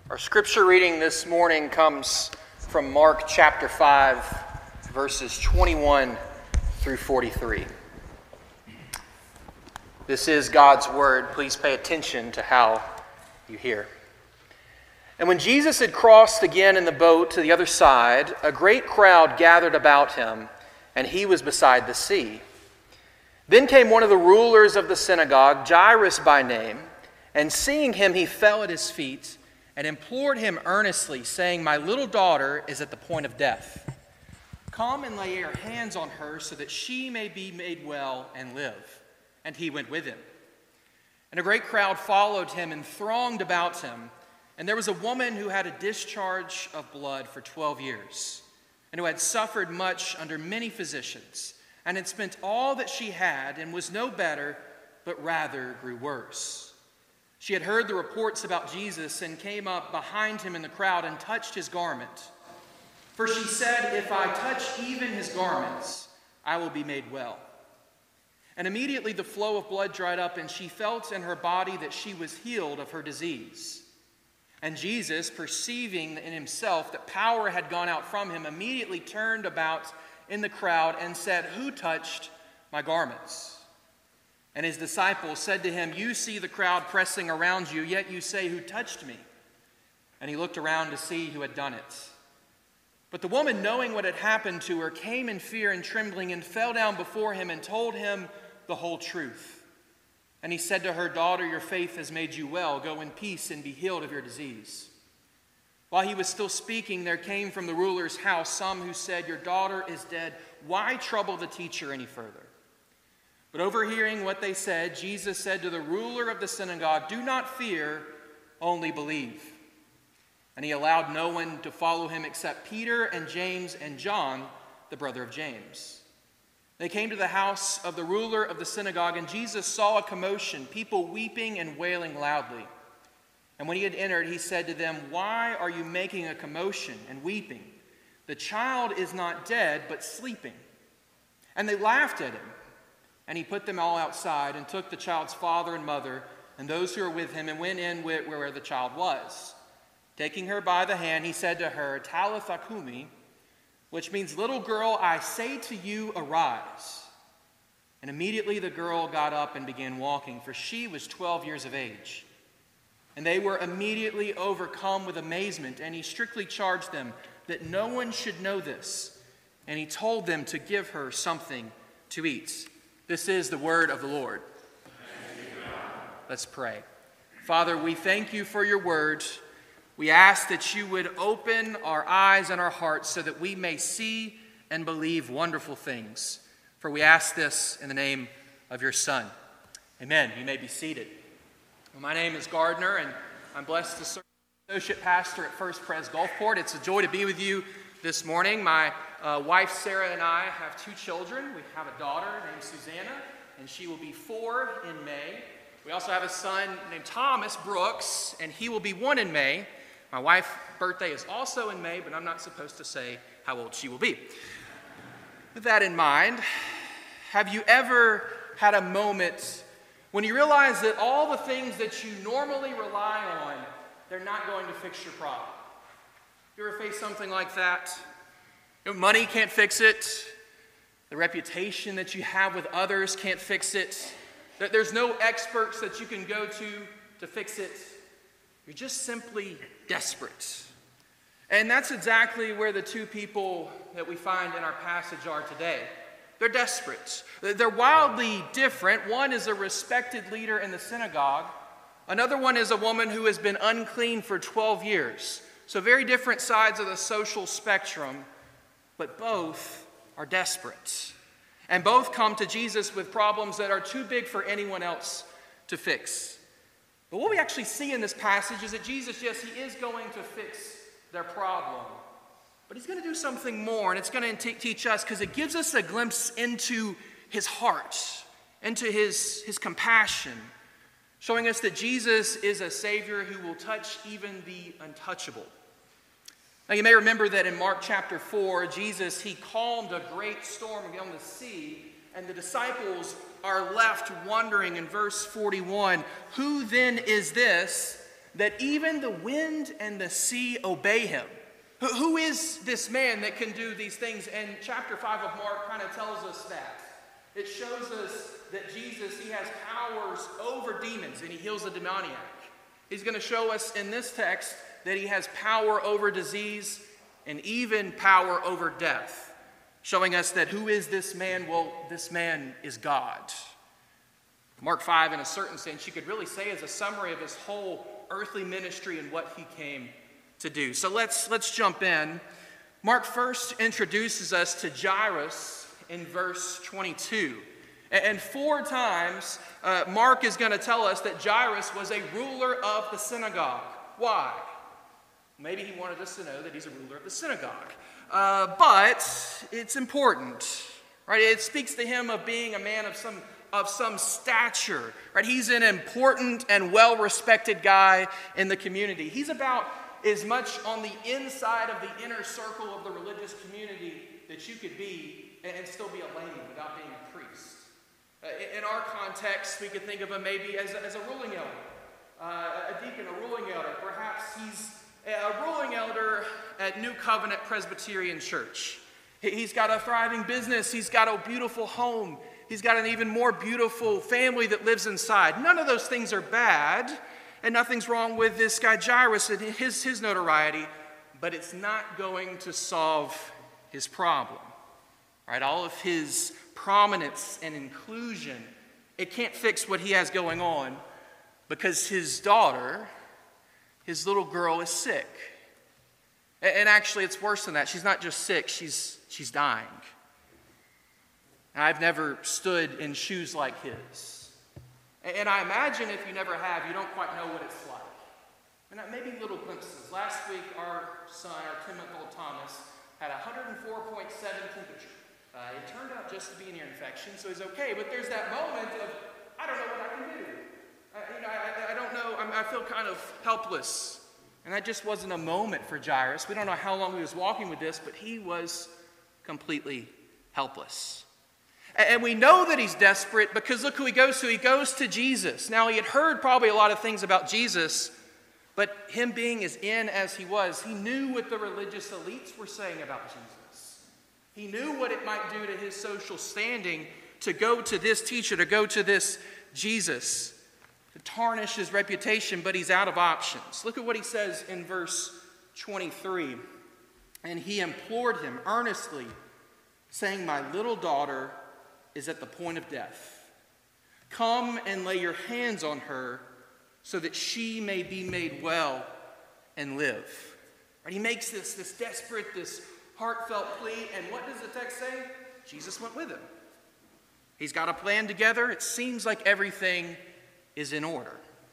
Our scripture reading this morning comes from Mark chapter 5, verses 21 through 43. This is God's word. Please pay attention to how you hear. And when Jesus had crossed again in the boat to the other side, a great crowd gathered about him, and he was beside the sea. Then came one of the rulers of the synagogue, Jairus by name, and seeing him, he fell at his feet and implored him earnestly, saying, "My little daughter is at the point of death. Come and lay your hands on her so that she may be made well and live." And he went with him. And a great crowd followed him and thronged about him. And there was a woman who had a discharge of blood for 12 years, and who had suffered much under many physicians, and had spent all that she had, and was no better, but rather grew worse. She had heard the reports about Jesus and came up behind him in the crowd and touched his garment. For she said, "If I touch even his garments, I will be made well." And immediately the flow of blood dried up, and she felt in her body that she was healed of her disease. And Jesus, perceiving in himself that power had gone out from him, immediately turned about in the crowd and said, "Who touched my garments?" And his disciples said to him, "You see the crowd pressing around you, yet you say, 'Who touched me?'" And he looked around to see who had done it. But the woman, knowing what had happened to her, came in fear and trembling and fell down before him and told him the whole truth. And he said to her, "Daughter, your faith has made you well. Go in peace and be healed of your disease." While he was still speaking, there came from the ruler's house some who said, "Your daughter is dead. Why trouble the teacher any further?" But overhearing what they said, Jesus said to the ruler of the synagogue, "Do not fear, only believe." And he allowed no one to follow him except Peter and James and John, the brother of James. They came to the house of the ruler of the synagogue, and Jesus saw a commotion, people weeping and wailing loudly. And when he had entered, he said to them, "Why are you making a commotion and weeping? The child is not dead, but sleeping." And they laughed at him. And he put them all outside and took the child's father and mother and those who were with him and went in where the child was. Taking her by the hand, he said to her, "Talitha cumi," which means, "Little girl, I say to you, arise." And immediately the girl got up and began walking, for she was 12 years of age. And they were immediately overcome with amazement, and he strictly charged them that no one should know this. And he told them to give her something to eat. This is the word of the Lord. Let's pray. Father, we thank you for your word. We ask that you would open our eyes and our hearts so that we may see and believe wonderful things. For we ask this in the name of your Son. Amen. You may be seated. Well, my name is Gardner, and I'm blessed to serve as associate pastor at First Pres Gulfport. It's a joy to be with you this morning. My wife Sarah and I have two children. We have a daughter named Susanna, and she will be 4 in May. We also have a son named Thomas Brooks, and he will be 1 in May. My wife's birthday is also in May, but I'm not supposed to say how old she will be. With that in mind, have you ever had a moment when you realize that all the things that you normally rely on, they're not going to fix your problem? You ever face something like that? Money can't fix it. The reputation that you have with others can't fix it. There's no experts that you can go to fix it. You're just simply desperate. And that's exactly where the two people that we find in our passage are today. They're desperate. They're wildly different. One is a respected leader in the synagogue. Another one is a woman who has been unclean for 12 years. So very different sides of the social spectrum. But both are desperate. And both come to Jesus with problems that are too big for anyone else to fix. But what we actually see in this passage is that Jesus, yes, he is going to fix their problem. But he's going to do something more, and it's going to teach us, because it gives us a glimpse into his heart, into his compassion, showing us that Jesus is a Savior who will touch even the untouchable. Now, you may remember that in Mark chapter 4, Jesus, he calmed a great storm on the sea, and the disciples are left wondering in verse 41, "Who then is this that even the wind and the sea obey him. Who is this man that can do these things? And chapter 5 of Mark kind of tells us that. It shows us that Jesus, he has powers over demons and he heals a demoniac. He's going to show us in this text that he has power over disease and even power over death, showing us that who is this man? Well, this man is God. Mark 5, in a certain sense, you could really say is a summary of his whole earthly ministry and what he came to do. So let's jump in. Mark first introduces us to Jairus in verse 22. And 4 times, Mark is going to tell us that Jairus was a ruler of the synagogue. Why? Maybe he wanted us to know that he's a ruler of the synagogue. But it's important, right? It speaks to him of being a man of some stature, right? He's an important and well-respected guy in the community. He's about as much on the inside of the inner circle of the religious community that you could be and still be a layman without being a priest. In our context, we could think of him maybe as a ruling elder, a deacon, a ruling elder. Perhaps he's a ruling elder at New Covenant Presbyterian Church. He's got a thriving business. He's got a beautiful home. He's got an even more beautiful family that lives inside. None of those things are bad, and nothing's wrong with this guy Jairus and his notoriety, but it's not going to solve his problem. Right? All of his prominence and inclusion, it can't fix what he has going on because his daughter, his little girl, is sick. And actually, it's worse than that. She's not just sick, she's dying. I've never stood in shoes like his. And I imagine if you never have, you don't quite know what it's like. And maybe little glimpses. Last week, our son, our 10-month-old Thomas, had 104.7 temperature. It turned out just to be an ear infection, so he's okay. But there's that moment of, I don't know what I can do. I don't know. I feel kind of helpless. And that just wasn't a moment for Jairus. We don't know how long he was walking with this, but he was completely helpless. And we know that he's desperate because look who he goes to. He goes to Jesus. Now, he had heard probably a lot of things about Jesus, but him being as in as he was, he knew what the religious elites were saying about Jesus. He knew what it might do to his social standing to go to this teacher, to go to this Jesus, to tarnish his reputation, but he's out of options. Look at what he says in verse 23. And he implored him earnestly, saying, "My little daughter is at the point of death. Come and lay your hands on her so that she may be made well and live." Right? He makes this desperate, this heartfelt plea, and what does the text say? Jesus went with him. He's got a plan together. It seems like everything is in order.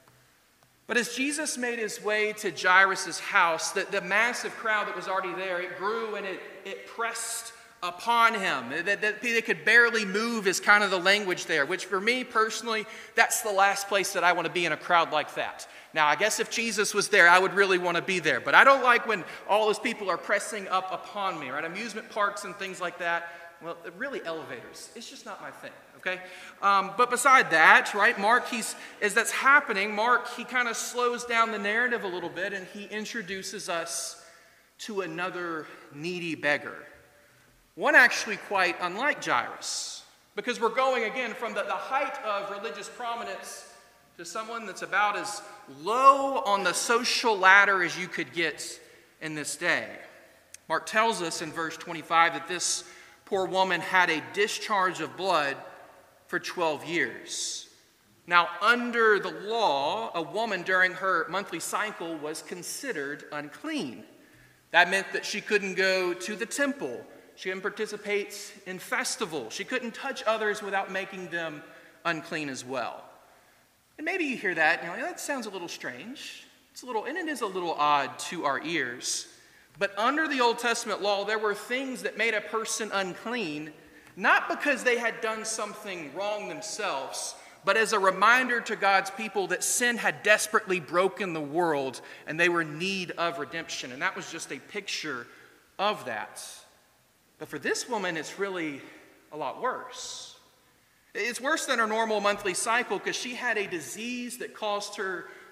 But as Jesus made his way to Jairus' house, the massive crowd that was already there, it grew and it pressed upon him. That they could barely move is kind of the language there, which for me personally, that's the last place that I want to be in a crowd like that. Now, I guess if Jesus was there, I would really want to be there. But I don't like when all those people are pressing up upon me, right? Amusement parks and things like that. Well, really elevators. It's just not my thing, okay? But beside that, right, Mark, as that's happening, Mark, he kind of slows down the narrative a little bit and he introduces us to another needy beggar. One actually quite unlike Jairus, because we're going again from the height of religious prominence to someone that's about as low on the social ladder as you could get in this day. Mark tells us in verse 25 that this poor woman had a discharge of blood for 12 years. Now, under the law, a woman during her monthly cycle was considered unclean. That meant that she couldn't go to the temple. She couldn't participate in festivals. She couldn't touch others without making them unclean as well. And maybe you hear that, and you're like, that sounds a little strange. And it is a little odd to our ears. But under the Old Testament law, there were things that made a person unclean, not because they had done something wrong themselves, but as a reminder to God's people that sin had desperately broken the world and they were in need of redemption. And that was just a picture of that. But for this woman, it's really a lot worse. It's worse than her normal monthly cycle because she had a disease that caused her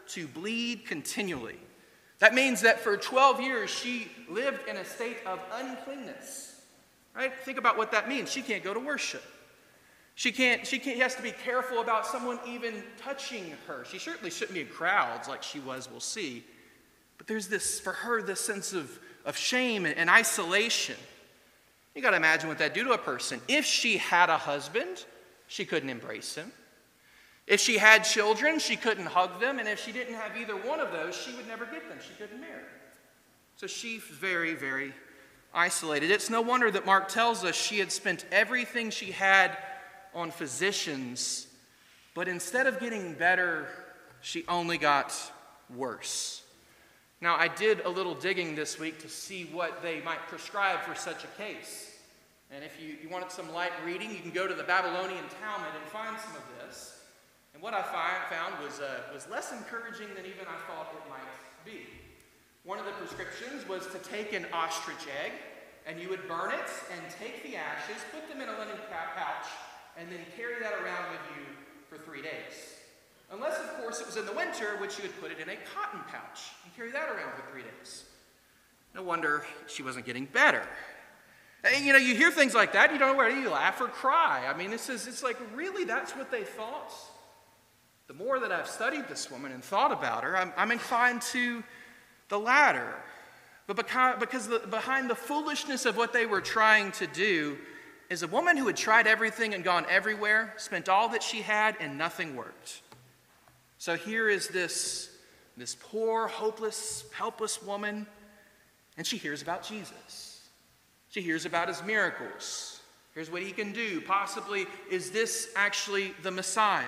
to bleed continually. That means that for 12 years she lived in a state of uncleanness. Right? Think about what that means. She can't go to worship. She has to be careful about someone even touching her. She certainly shouldn't be in crowds like she was, we'll see. But there's this, for her, this sense of shame and isolation. You got to imagine what that do to a person. If she had a husband, she couldn't embrace him. If she had children, she couldn't hug them. And if she didn't have either one of those, she would never get them. She couldn't marry. So she's very, very isolated. It's no wonder that Mark tells us she had spent everything she had on physicians, but instead of getting better, she only got worse. Now, I did a little digging this week to see what they might prescribe for such a case. And if you wanted some light reading, you can go to the Babylonian Talmud and find some of this. And what I found was less encouraging than even I thought it might be. One of the prescriptions was to take an ostrich egg, and you would burn it and take the ashes, put them in a linen pouch, and then carry that around with you for 3 days. Unless, of course, it was in the winter, which you would put it in a cotton pouch and carry that around for 3 days. No wonder she wasn't getting better. And, you hear things like that, you don't know whether you laugh or cry. I mean, it's like, really, that's what they thought? The more that I've studied this woman and thought about her, I'm inclined to the latter. But because behind the foolishness of what they were trying to do is a woman who had tried everything and gone everywhere, spent all that she had, and nothing worked. So here is this poor, hopeless, helpless woman, and she hears about Jesus. She hears about his miracles. Here's what he can do. Possibly, is this actually the Messiah?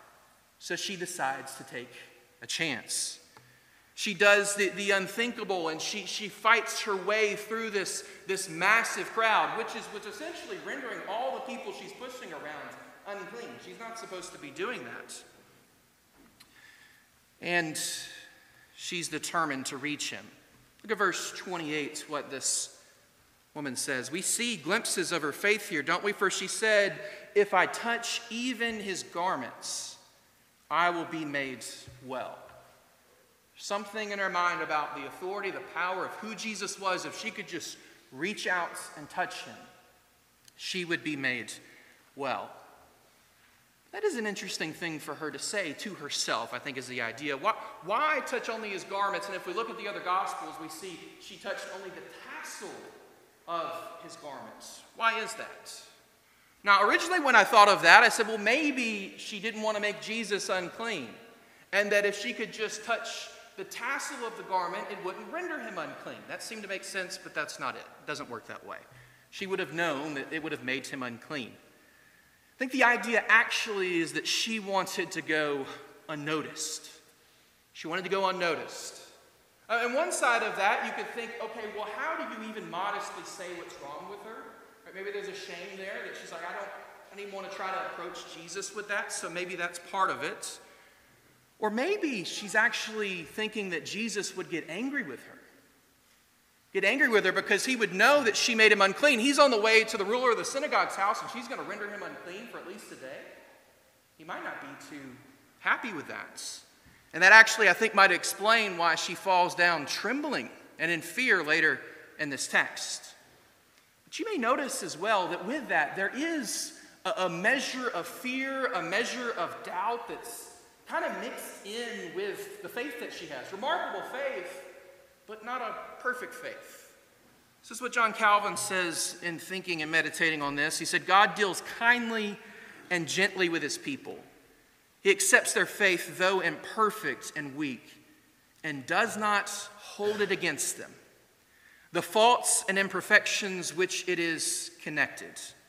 So she decides to take a chance. She does the unthinkable, and she fights her way through this massive crowd, which is essentially rendering all the people she's pushing around unclean. She's not supposed to be doing that. And she's determined to reach him. Look at verse 28, what this woman says. We see glimpses of her faith here, don't we? For she said, "If I touch even his garments, I will be made well." Something in her mind about the authority, the power of who Jesus was. If she could just reach out and touch him, she would be made well. That is an interesting thing for her to say to herself, I think, is the idea. Why touch only his garments? And if we look at the other Gospels, we see she touched only the tassel of his garments. Why is that? Now, originally when I thought of that, I said, well, maybe she didn't want to make Jesus unclean. And that if she could just touch the tassel of the garment, it wouldn't render him unclean. That seemed to make sense, but that's not it. It doesn't work that way. She would have known that it would have made him unclean. I think the idea actually is that she wanted to go unnoticed. She wanted to go unnoticed. On one side of that, you could think, okay, well, how do you even modestly say what's wrong with her? Right, maybe there's a shame there that she's like, I don't even want to try to approach Jesus with that, so maybe that's part of it. Or maybe she's actually thinking that Jesus would get angry with her. Get angry with her because he would know that she made him unclean. He's on the way to the ruler of the synagogue's house, and she's going to render him unclean for at least a day. He might not be too happy with that. And that actually, I think, might explain why she falls down trembling and in fear later in this text. But you may notice as well that with that, there is a measure of fear, a measure of doubt that's kind of mixed in with the faith that she has. Remarkable faith, but not a perfect faith. This is what John Calvin says in thinking and meditating on this. He said, God deals kindly and gently with his people. He accepts their faith, though imperfect and weak, and does not hold it against them. The faults and imperfections which it is connected.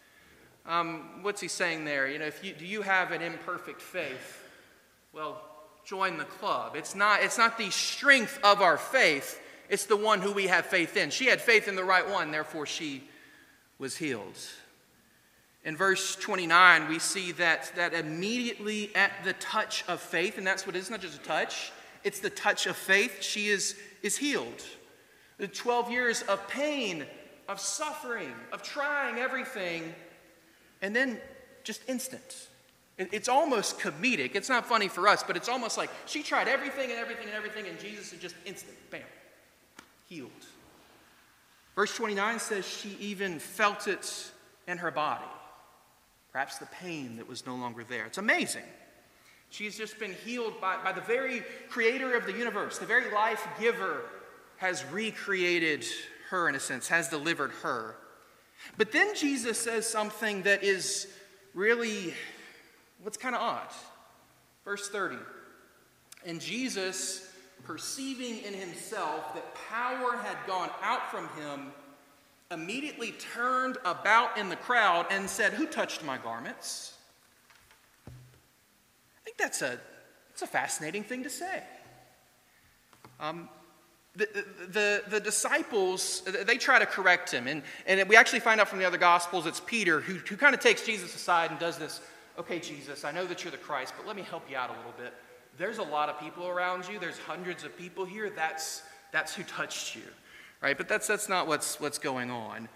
What's he saying there? Do you have an imperfect faith? Well, join the club. It's not the strength of our faith. It's the one who we have faith in. She had faith in the right one, therefore she was healed. In verse 29, we see that immediately at the touch of faith, and that's what it is, it's not just a touch, it's the touch of faith, she is healed. The 12 years of pain, of suffering, of trying everything, and then just instant. It's almost comedic. It's not funny for us, but it's almost like she tried everything and everything and everything, and Jesus is just instant, bam, healed. Verse 29 says she even felt it in her body. Perhaps the pain that was no longer there. It's amazing. She's just been healed by the very creator of the universe. The very life giver has recreated her, in a sense, has delivered her. But then Jesus says something that is really, what's kind of odd. Verse 30. And Jesus, perceiving in himself that power had gone out from him, immediately turned about in the crowd and said, "Who touched my garments?" I think that's a fascinating thing to say. The disciples, they try to correct him. And we actually find out from the other Gospels, it's Peter who kind of takes Jesus aside and does this. "Okay, Jesus, I know that you're the Christ, but let me help you out a little bit. There's a lot of people around you. There's hundreds of people here. That's who touched you." Right? But that's not what's going on.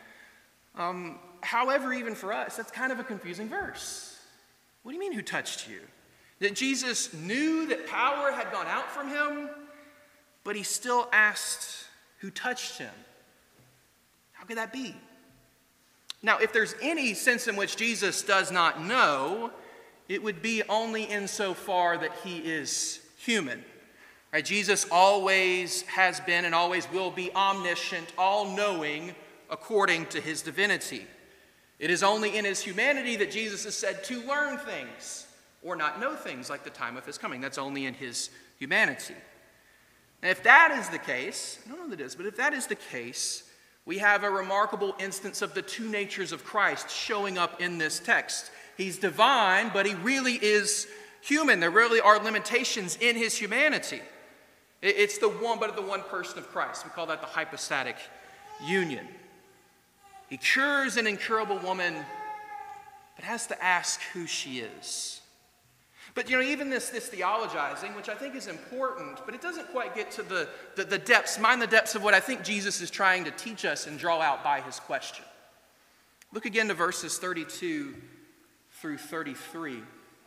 However, even for us, that's kind of a confusing verse. What do you mean, who touched you? That Jesus knew that power had gone out from him, but he still asked who touched him. How could that be? Now, if there's any sense in which Jesus does not know, it would be only insofar that he is human. Right? Jesus always has been and always will be omniscient, all-knowing, according to his divinity. It is only in his humanity that Jesus is said to learn things or not know things like the time of his coming. That's only in his humanity. And if that is the case, I don't know that it is, but if that is the case, we have a remarkable instance of the two natures of Christ showing up in this text. He's divine, but he really is human. There really are limitations in his humanity. It's the one person of Christ. We call that the hypostatic union. He cures an incurable woman, but has to ask who she is. But even this theologizing, which I think is important, but it doesn't quite get to the depths, mind the depths of what I think Jesus is trying to teach us and draw out by his question. Look again to verses 32 through 33.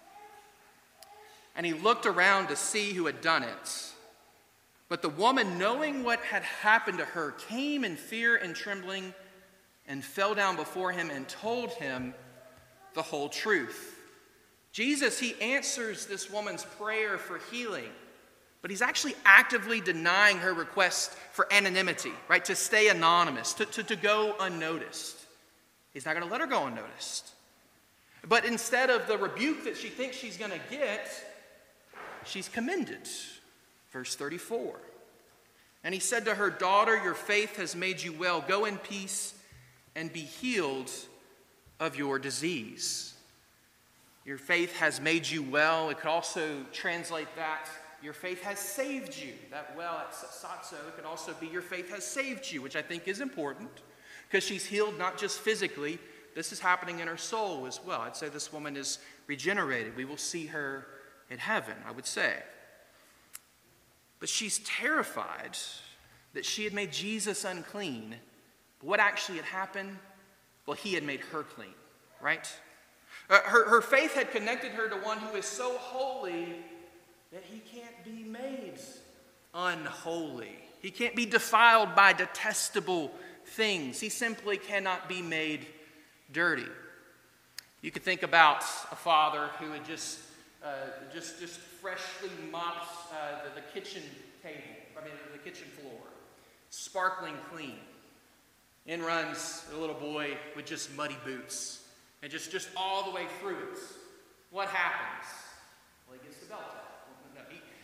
And he looked around to see who had done it. But the woman, knowing what had happened to her, came in fear and trembling and fell down before him and told him the whole truth. Jesus, he answers this woman's prayer for healing, but he's actually actively denying her request for anonymity, right? To stay anonymous, to go unnoticed. He's not going to let her go unnoticed. But instead of the rebuke that she thinks she's going to get, she's commended. Verse 34. And he said to her, "Daughter, your faith has made you well. Go in peace and be healed of your disease." Your faith has made you well. It could also translate that your faith has saved you. That well at satso, it could also be your faith has saved you, which I think is important because she's healed not just physically. This is happening in her soul as well. I'd say this woman is regenerated. We will see her in heaven, I would say. But she's terrified that she had made Jesus unclean. But what actually had happened? Well, he had made her clean, right? Her faith had connected her to one who is so holy that he can't be made unholy. He can't be defiled by detestable things. He simply cannot be made dirty. You could think about a father who had just freshly mopped the kitchen the kitchen floor, sparkling clean. In runs a little boy with just muddy boots. And just all the way through it. What happens? Well, he gets the belt out.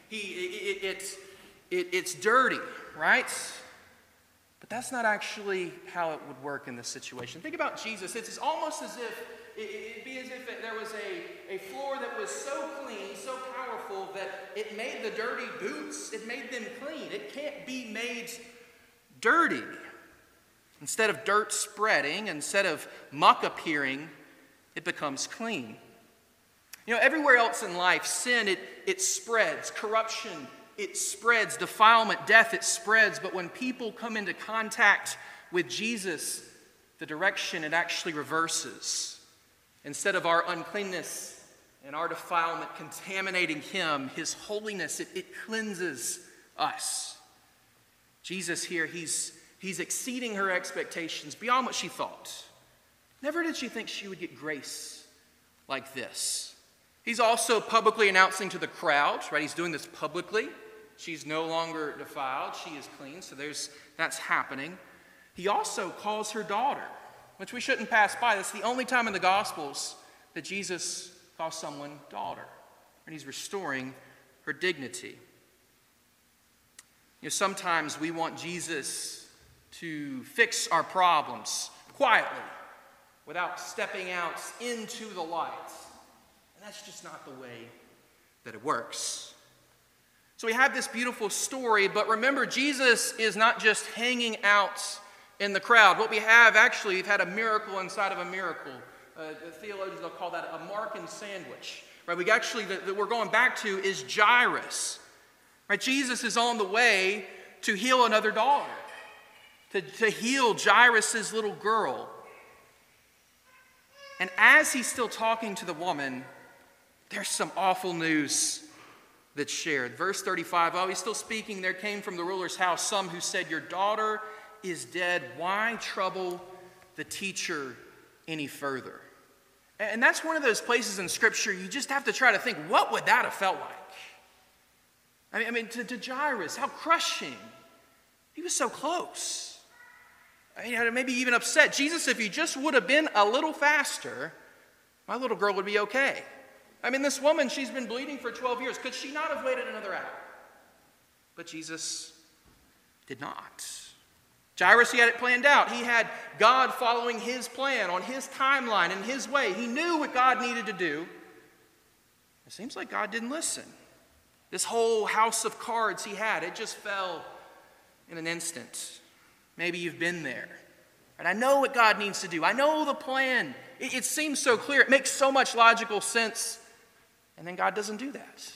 No, it's dirty, right? But that's not actually how it would work in this situation. Think about Jesus. It's almost as if it'd be as if there was a floor that was so clean, so powerful that it made the dirty boots, it made them clean. It can't be made dirty. Instead of dirt spreading, instead of muck appearing, it becomes clean. Everywhere else in life, sin, it spreads. Corruption, it spreads. Defilement, death, it spreads. But when people come into contact with Jesus, the direction, it actually reverses. Instead of our uncleanness and our defilement contaminating him, his holiness, it cleanses us. Jesus here, he's exceeding her expectations beyond what she thought. Never did she think she would get grace like this. He's also publicly announcing to the crowd, right? He's doing this publicly. She's no longer defiled. She is clean. So that's happening. He also calls her daughter, which we shouldn't pass by. That's the only time in the Gospels that Jesus calls someone daughter. And he's restoring her dignity. You know, sometimes we want Jesus to fix our problems quietly without stepping out into the light. And that's just not the way that it works. So we have this beautiful story, but remember, Jesus is not just hanging out in the crowd. What we have, actually, we've had a miracle inside of a miracle. The theologians will call that a Markan sandwich. Right? We actually, that we're going back to is Jairus. Right? Jesus is on the way to heal another daughter, to heal Jairus' little girl. And as he's still talking to the woman, there's some awful news that's shared. Verse 35, while he's still speaking, there came from the ruler's house some who said, "Your daughter is dead. Why trouble the teacher any further?" And that's one of those places in Scripture you just have to try to think, what would that have felt like? I mean, to Jairus, how crushing. He was so close. Maybe even upset. Jesus, if you just would have been a little faster, my little girl would be okay. I mean, this woman, she's been bleeding for 12 years. Could she not have waited another hour? But Jesus did not. Jairus, he had it planned out. He had God following his plan on his timeline in his way. He knew what God needed to do. It seems like God didn't listen. This whole house of cards he had, it just fell in an instant. Maybe you've been there. And I know what God needs to do. I know the plan. It seems so clear. It makes so much logical sense. And then God doesn't do that.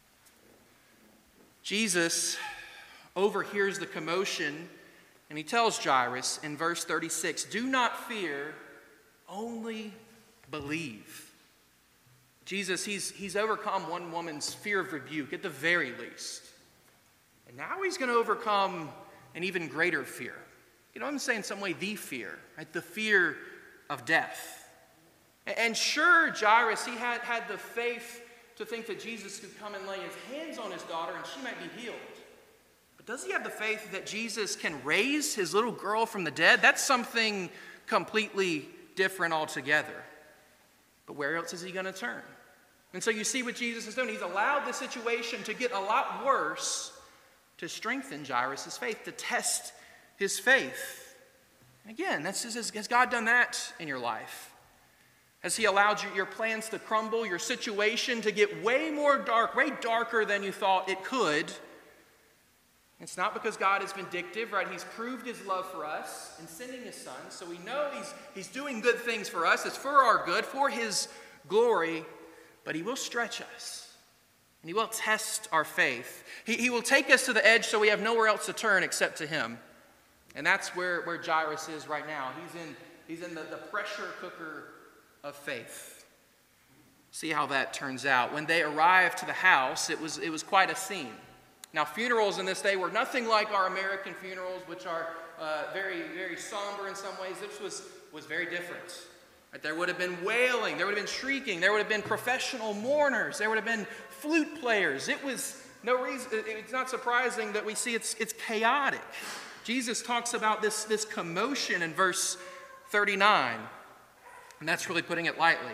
Jesus overhears the commotion, and he tells Jairus in verse 36, "Do not fear, only believe." Jesus, he's overcome one woman's fear of rebuke at the very least. And now he's going to overcome an even greater fear. You know, I'm saying in some way the fear, right? The fear of death. And sure, Jairus, he had the faith to think that Jesus could come and lay his hands on his daughter and she might be healed. But does he have the faith that Jesus can raise his little girl from the dead? That's something completely different altogether. But where else is he going to turn? And so you see what Jesus is doing. He's allowed the situation to get a lot worse to strengthen Jairus' faith, to test his faith. And again, has God done that in your life? Has he allowed your plans to crumble, your situation to get way darker than you thought it could? It's not because God is vindictive, right? He's proved his love for us in sending his son. So we know he's doing good things for us. It's for our good, for his glory. But he will stretch us. And he will test our faith. He will take us to the edge so we have nowhere else to turn except to him. And that's where Jairus is right now. He's in the pressure cooker of faith. See how that turns out. When they arrived to the house, it was quite a scene. Now, funerals in this day were nothing like our American funerals, which are very, very somber in some ways. This was very different. Right? There would have been wailing, there would have been shrieking, there would have been professional mourners, there would have been flute players. It was no reason. It's not surprising that we see it's chaotic. Jesus talks about this commotion in verse 39, and that's really putting it lightly.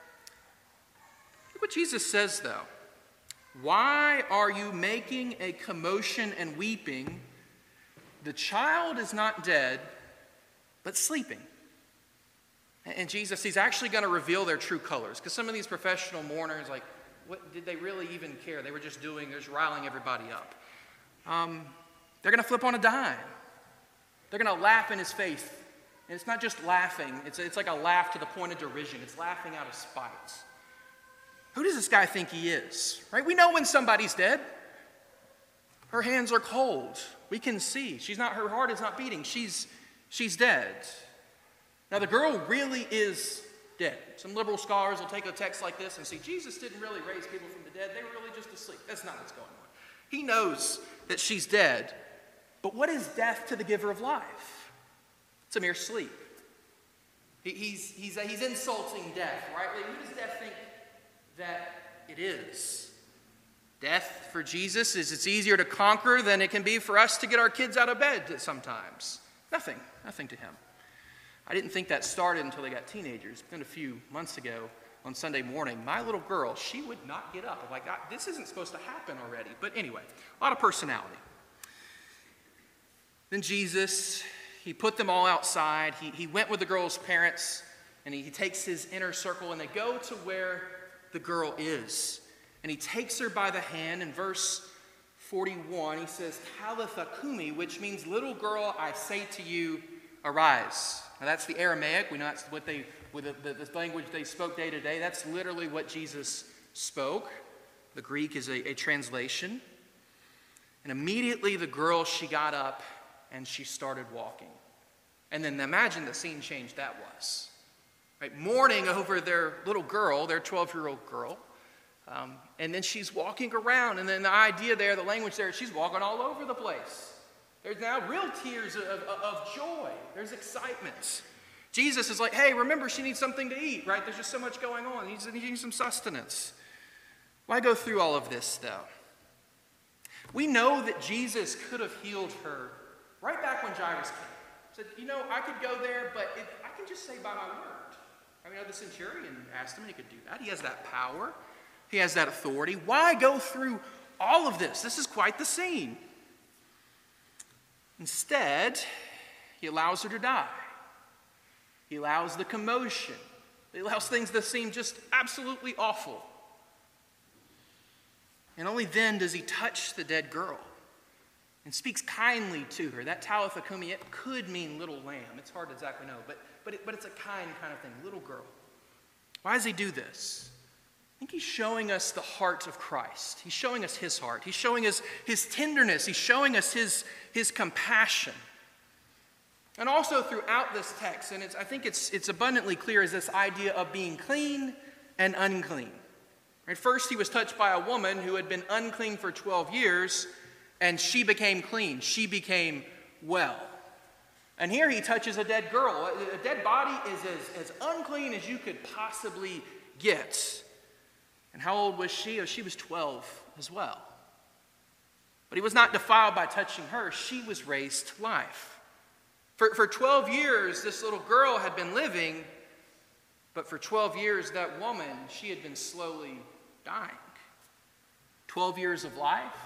Look what Jesus says, though. "Why are you making a commotion and weeping? The child is not dead, but sleeping." And Jesus, he's actually going to reveal their true colors. Because some of these professional mourners, like, what did they really even care? They were just riling everybody up. They're going to flip on a dime. They're going to laugh in his face. And it's not just laughing. It's like a laugh to the point of derision. It's laughing out of spite. Who does this guy think he is? Right? We know when somebody's dead. Her hands are cold. We can see. Her heart is not beating. She's dead. Now the girl really is dead. Some liberal scholars will take a text like this and see Jesus didn't really raise people from the dead. They were really just asleep. That's not what's going on. He knows that she's dead. But what is death to the giver of life? It's a mere sleep. He's insulting death, rightly. Who does death think that it is? Death for Jesus is it's easier to conquer than it can be for us to get our kids out of bed sometimes. Nothing to him. I didn't think that started until they got teenagers. Then a few months ago on Sunday morning, my little girl, she would not get up. I'm like, this isn't supposed to happen already. But anyway, a lot of personality. Then Jesus, he put them all outside. He went with the girl's parents, and he takes his inner circle, and they go to where the girl is. And he takes her by the hand. In verse 41, he says, Talitha Kumi, which means, little girl, I say to you, arise. Now that's the Aramaic. We know that's what the language they spoke day to day. That's literally what Jesus spoke. The Greek is a translation. And immediately the girl, she got up and she started walking. And then imagine the scene change that was. Right? Mourning over their little girl, their 12-year-old girl. And then she's walking around. And then the idea there, the language there, she's walking all over the place. There's now real tears of joy. There's excitement. Jesus is like, hey, remember, she needs something to eat, right? There's just so much going on. He needs some sustenance. Why go through all of this, though? We know that Jesus could have healed her right back when Jairus came. Said, I could go there, but I can just say by my word. I mean, the centurion asked him, and he could do that. He has that power. He has that authority. Why go through all of this? This is quite the scene. Instead, he allows her to die. He allows the commotion. He allows things that seem just absolutely awful. And only then does he touch the dead girl and speaks kindly to her. That Talitha Kumi, it could mean little lamb. It's hard to exactly know, but it's a kind of thing, little girl. Why does he do this? I think he's showing us the heart of Christ. He's showing us his heart. He's showing us his tenderness. He's showing us his compassion. And also throughout this text, and I think it's abundantly clear, is this idea of being clean and unclean. Right? First, he was touched by a woman who had been unclean for 12 years, and she became clean. She became well. And here he touches a dead girl. A dead body is as unclean as you could possibly get. And how old was she? Oh, she was 12 as well. But he was not defiled by touching her. She was raised to life. For 12 years, this little girl had been living, but for 12 years, that woman, she had been slowly dying. 12 years of life,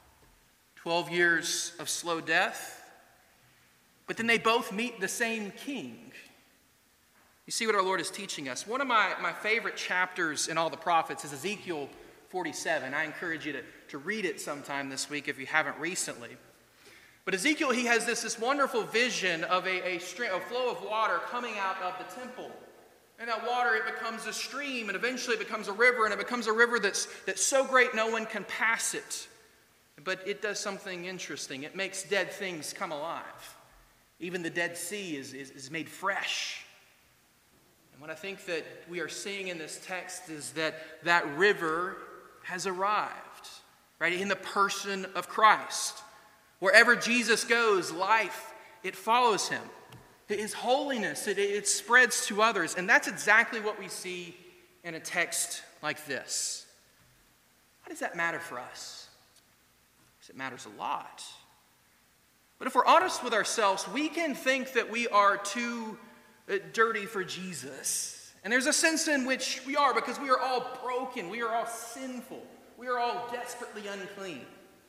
12 years of slow death, but then they both meet the same king. You see what our Lord is teaching us. One of my favorite chapters in all the prophets is Ezekiel 47. I encourage you to read it sometime this week if you haven't recently. But Ezekiel, he has this wonderful vision of a flow of water coming out of the temple. And that water, it becomes a stream, and eventually it becomes a river, and it becomes a river that's so great no one can pass it. But it does something interesting. It makes dead things come alive. Even the Dead Sea is made fresh. And what I think that we are seeing in this text is that river has arrived, right, in the person of Christ. Wherever Jesus goes, life, it follows him. His holiness, it spreads to others. And that's exactly what we see in a text like this. Why does that matter for us? Because it matters a lot. But if we're honest with ourselves, we can think that we are too dirty for Jesus. And there's a sense in which we are, because we are all broken. We are all sinful. We are all desperately unclean.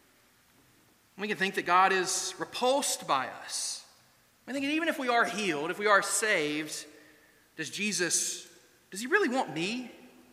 We can think that God is repulsed by us. I think even if we are healed, if we are saved, does he really want me?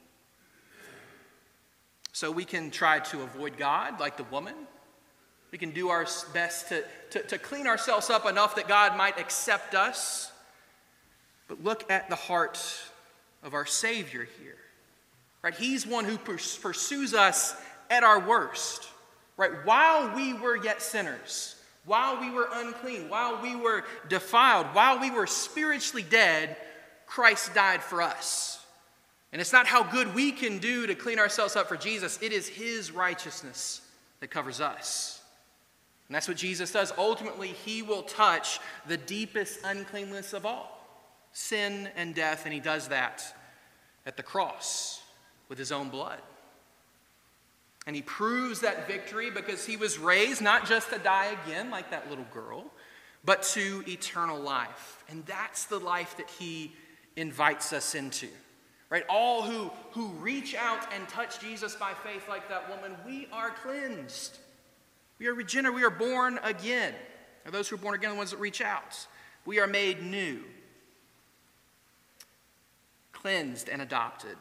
So we can try to avoid God like the woman. We can do our best to clean ourselves up enough that God might accept us. But look at the heart of our Savior here. Right? He's one who pursues us at our worst. Right? While we were yet sinners, while we were unclean, while we were defiled, while we were spiritually dead, Christ died for us. And it's not how good we can do to clean ourselves up for Jesus. It is his righteousness that covers us. And that's what Jesus does. Ultimately, he will touch the deepest uncleanness of all, sin and death, and he does that at the cross with his own blood. And he proves that victory because he was raised not just to die again like that little girl, but to eternal life. And that's the life that he invites us into. Right? All who reach out and touch Jesus by faith like that woman, we are cleansed. We are regenerated. We are born again. And those who are born again are the ones that reach out. We are made new. Cleansed and adopted.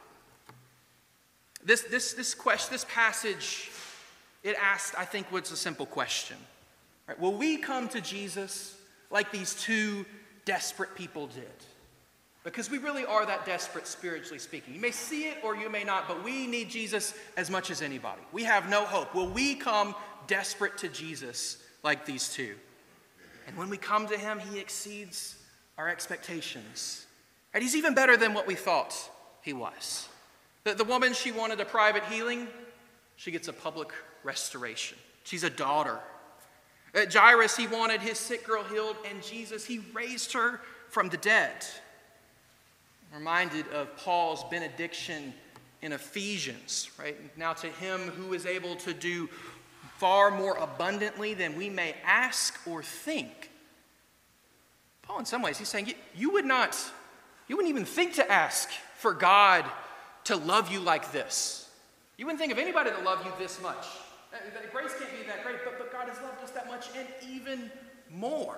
This passage, it asked, I think, what's a simple question. Right? Will we come to Jesus like these two desperate people did? Because we really are that desperate, spiritually speaking. You may see it or you may not, but we need Jesus as much as anybody. We have no hope. Will we come desperate to Jesus like these two? And when we come to him, he exceeds our expectations. Right? He's even better than what we thought he was. The woman, she wanted a private healing. She gets a public restoration. She's a daughter. Jairus, he wanted his sick girl healed, and Jesus, he raised her from the dead. I'm reminded of Paul's benediction in Ephesians, right? Now to him who is able to do far more abundantly than we may ask or think. Paul, in some ways, he's saying you wouldn't even think to ask for God to love you like this. You wouldn't think of anybody to love you this much. Grace can't be that great, but God has loved us that much and even more.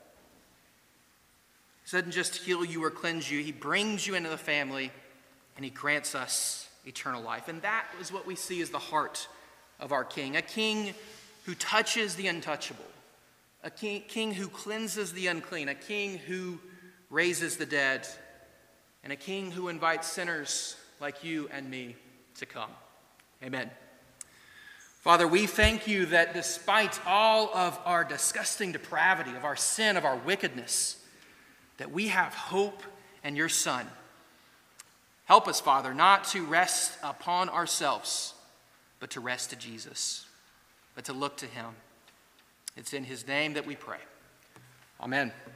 He doesn't just heal you or cleanse you. He brings you into the family and he grants us eternal life. And that is what we see as the heart of our King. A King who touches the untouchable. A king who cleanses the unclean. A King who raises the dead. And a King who invites sinners like you and me to come. Amen. Father, we thank you that despite all of our disgusting depravity, of our sin, of our wickedness, that we have hope in your Son. Help us, Father, not to rest upon ourselves, but to rest to Jesus, but to look to him. It's in his name that we pray. Amen.